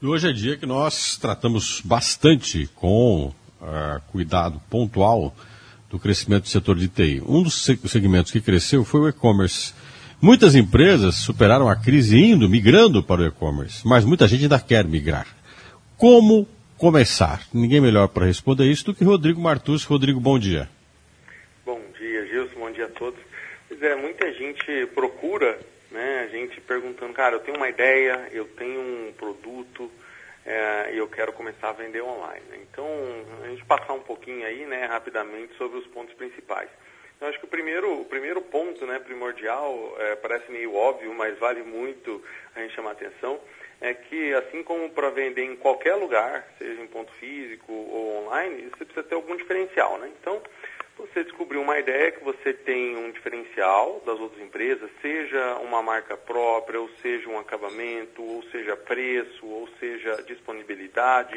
E hoje é dia que nós tratamos bastante com cuidado pontual do crescimento do setor de TI. Um dos segmentos que cresceu foi o e-commerce. Muitas empresas superaram a crise migrando para o e-commerce, mas muita gente ainda quer migrar. Como começar? Ninguém melhor para responder isso do que Rodrigo Martucci. Rodrigo, bom dia. Bom dia, Gilson, bom dia a todos. Pois é, muita gente procura, né, a gente perguntando, cara, eu tenho uma ideia, eu tenho um produto e eu quero começar a vender online. Então, a gente passar um pouquinho aí, né, rapidamente sobre os pontos principais. Eu acho que o primeiro ponto, né, primordial, parece meio óbvio, mas vale muito a gente chamar a atenção, é que assim como para vender em qualquer lugar, seja em ponto físico ou online, você precisa ter algum diferencial, né? Então, você descobriu uma ideia que você tem um diferencial das outras empresas, seja uma marca própria, ou seja um acabamento, ou seja preço, ou seja disponibilidade,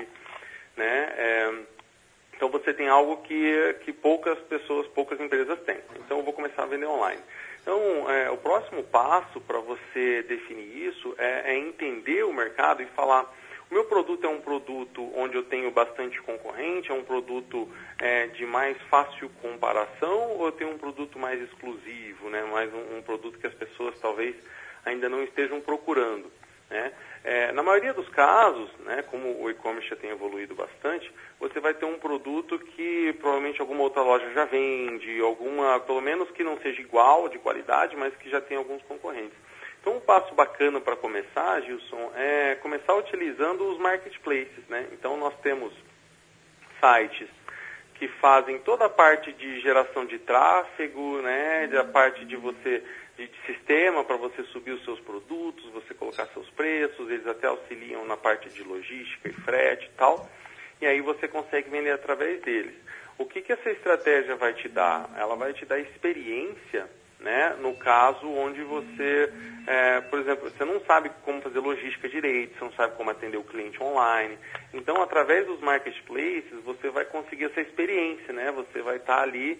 né? Então você tem algo que poucas empresas têm. Então eu vou começar a vender online. Então o próximo passo para você definir isso é entender o mercado e falar, o meu produto é um produto onde eu tenho bastante concorrente, é um produto de mais fácil comparação, ou eu tenho um produto mais exclusivo, né? Mais um produto que as pessoas talvez ainda não estejam procurando, né? Na maioria dos casos, né, como o e-commerce já tem evoluído bastante, você vai ter um produto que provavelmente alguma outra loja já vende, pelo menos que não seja igual de qualidade, mas que já tem alguns concorrentes. Então, um passo bacana para começar, Gilson, é começar utilizando os marketplaces, né? Então, nós temos sites que fazem toda a parte de geração de tráfego, né? Da parte de sistema para você subir os seus produtos, você colocar seus preços, eles até auxiliam na parte de logística e frete e tal, e aí você consegue vender através deles. O que essa estratégia vai te dar? Ela vai te dar experiência, né, no caso onde você, por exemplo, você não sabe como fazer logística direito, você não sabe como atender o cliente online. Então, através dos marketplaces, você vai conseguir essa experiência, né? Você vai estar ali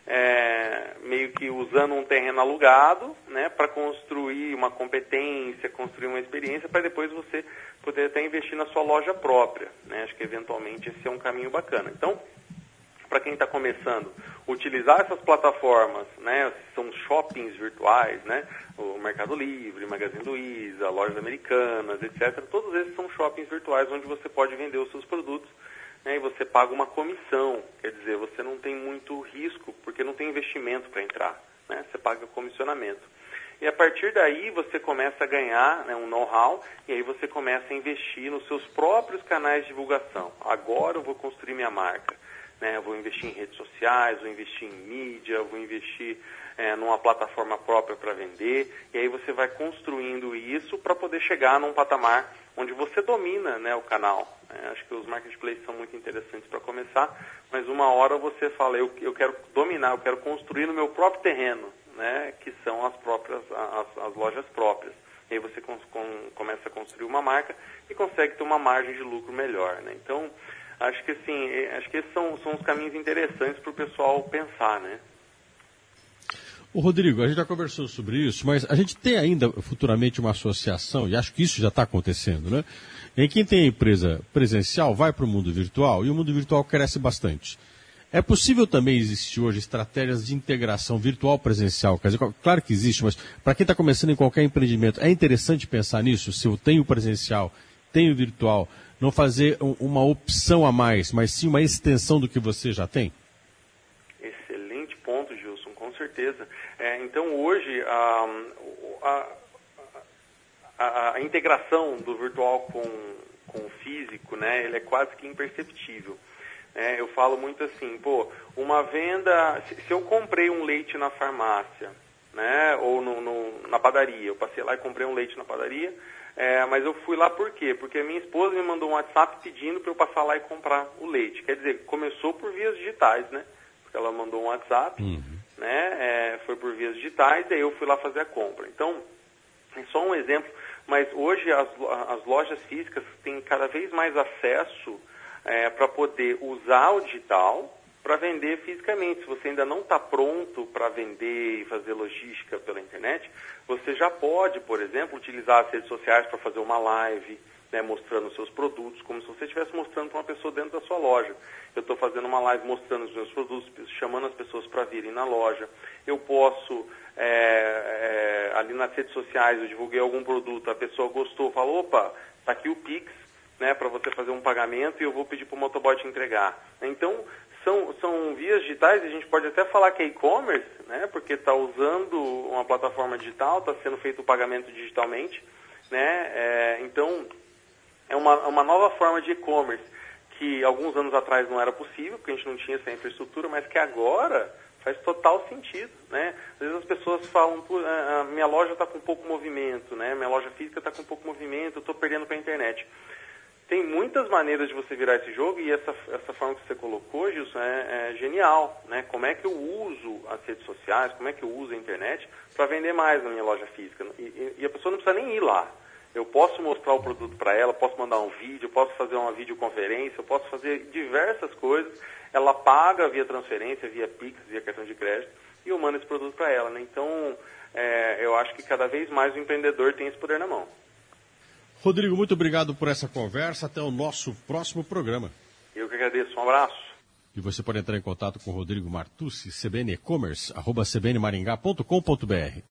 meio que usando um terreno alugado, né, para construir uma competência, construir uma experiência, para depois você poder até investir na sua loja própria, né? Acho que eventualmente esse é um caminho bacana. Então, para quem está começando, utilizar essas plataformas, né, são shoppings virtuais, né, o Mercado Livre, Magazine Luiza, lojas americanas, etc. Todos esses são shoppings virtuais onde você pode vender os seus produtos, né, e você paga uma comissão, quer dizer, você não tem muito risco, porque não tem investimento para entrar, né, você paga comissionamento. E a partir daí você começa a ganhar, né, um know-how, e aí você começa a investir nos seus próprios canais de divulgação. Agora eu vou construir minha marca, né, eu vou investir em redes sociais, vou investir em mídia, vou investir numa plataforma própria para vender, e aí você vai construindo isso para poder chegar num patamar onde você domina, né, o canal. Acho que os marketplaces são muito interessantes para começar, mas uma hora você fala, eu quero dominar, eu quero construir no meu próprio terreno, né, que são as lojas próprias. E aí você começa a construir uma marca e consegue ter uma margem de lucro melhor, né? Então, acho que esses são os caminhos interessantes para o pessoal pensar, né? O Rodrigo, a gente já conversou sobre isso, mas a gente tem ainda futuramente uma associação, e acho que isso já está acontecendo, né? Em quem tem a empresa presencial vai para o mundo virtual, e o mundo virtual cresce bastante. É possível também existir hoje estratégias de integração virtual-presencial? Quer dizer, claro que existe, mas para quem está começando em qualquer empreendimento, é interessante pensar nisso? Se eu tenho presencial, tenho virtual, não fazer uma opção a mais, mas sim uma extensão do que você já tem? Excelente ponto, Gilson, com certeza. Então, hoje, a integração do virtual com o físico, né, ele é quase que imperceptível. Eu falo muito assim, uma venda, se eu comprei um leite na farmácia, né, ou na padaria, eu passei lá e comprei um leite na padaria, mas eu fui lá por quê? Porque a minha esposa me mandou um WhatsApp pedindo para eu passar lá e comprar o leite. Quer dizer, começou por vias digitais, né? Porque ela mandou um WhatsApp, né? Foi por vias digitais, daí eu fui lá fazer a compra. Então, é só um exemplo, mas hoje as lojas físicas têm cada vez mais acesso para poder usar o digital para vender fisicamente. Se você ainda não está pronto para vender e fazer logística pela internet, você já pode, por exemplo, utilizar as redes sociais para fazer uma live, né, mostrando os seus produtos, como se você estivesse mostrando para uma pessoa dentro da sua loja. Eu estou fazendo uma live mostrando os meus produtos, chamando as pessoas para virem na loja. Eu posso, ali nas redes sociais, eu divulguei algum produto, a pessoa gostou, falou, opa, está aqui o Pix, né, para você fazer um pagamento e eu vou pedir para o motoboy te entregar. Então, são vias digitais, a gente pode até falar que é e-commerce, né, porque está usando uma plataforma digital, está sendo feito o pagamento digitalmente, né, então é uma nova forma de e-commerce que alguns anos atrás não era possível, porque a gente não tinha essa infraestrutura, mas que agora faz total sentido, né? Às vezes as pessoas falam, minha loja está com pouco movimento, né, minha loja física está com pouco movimento, eu estou perdendo para a internet. Tem muitas maneiras de você virar esse jogo e essa forma que você colocou, Gilson, é genial, né? Como é que eu uso as redes sociais, como é que eu uso a internet para vender mais na minha loja física? E a pessoa não precisa nem ir lá. Eu posso mostrar o produto para ela, posso mandar um vídeo, posso fazer uma videoconferência, eu posso fazer diversas coisas. Ela paga via transferência, via Pix, via cartão de crédito e eu mando esse produto para ela, né? Então, eu acho que cada vez mais o empreendedor tem esse poder na mão. Rodrigo, muito obrigado por essa conversa. Até o nosso próximo programa. Eu que agradeço. Um abraço. E você pode entrar em contato com o Rodrigo Martucci, cbnecommerce@cbnmaringá.com.br.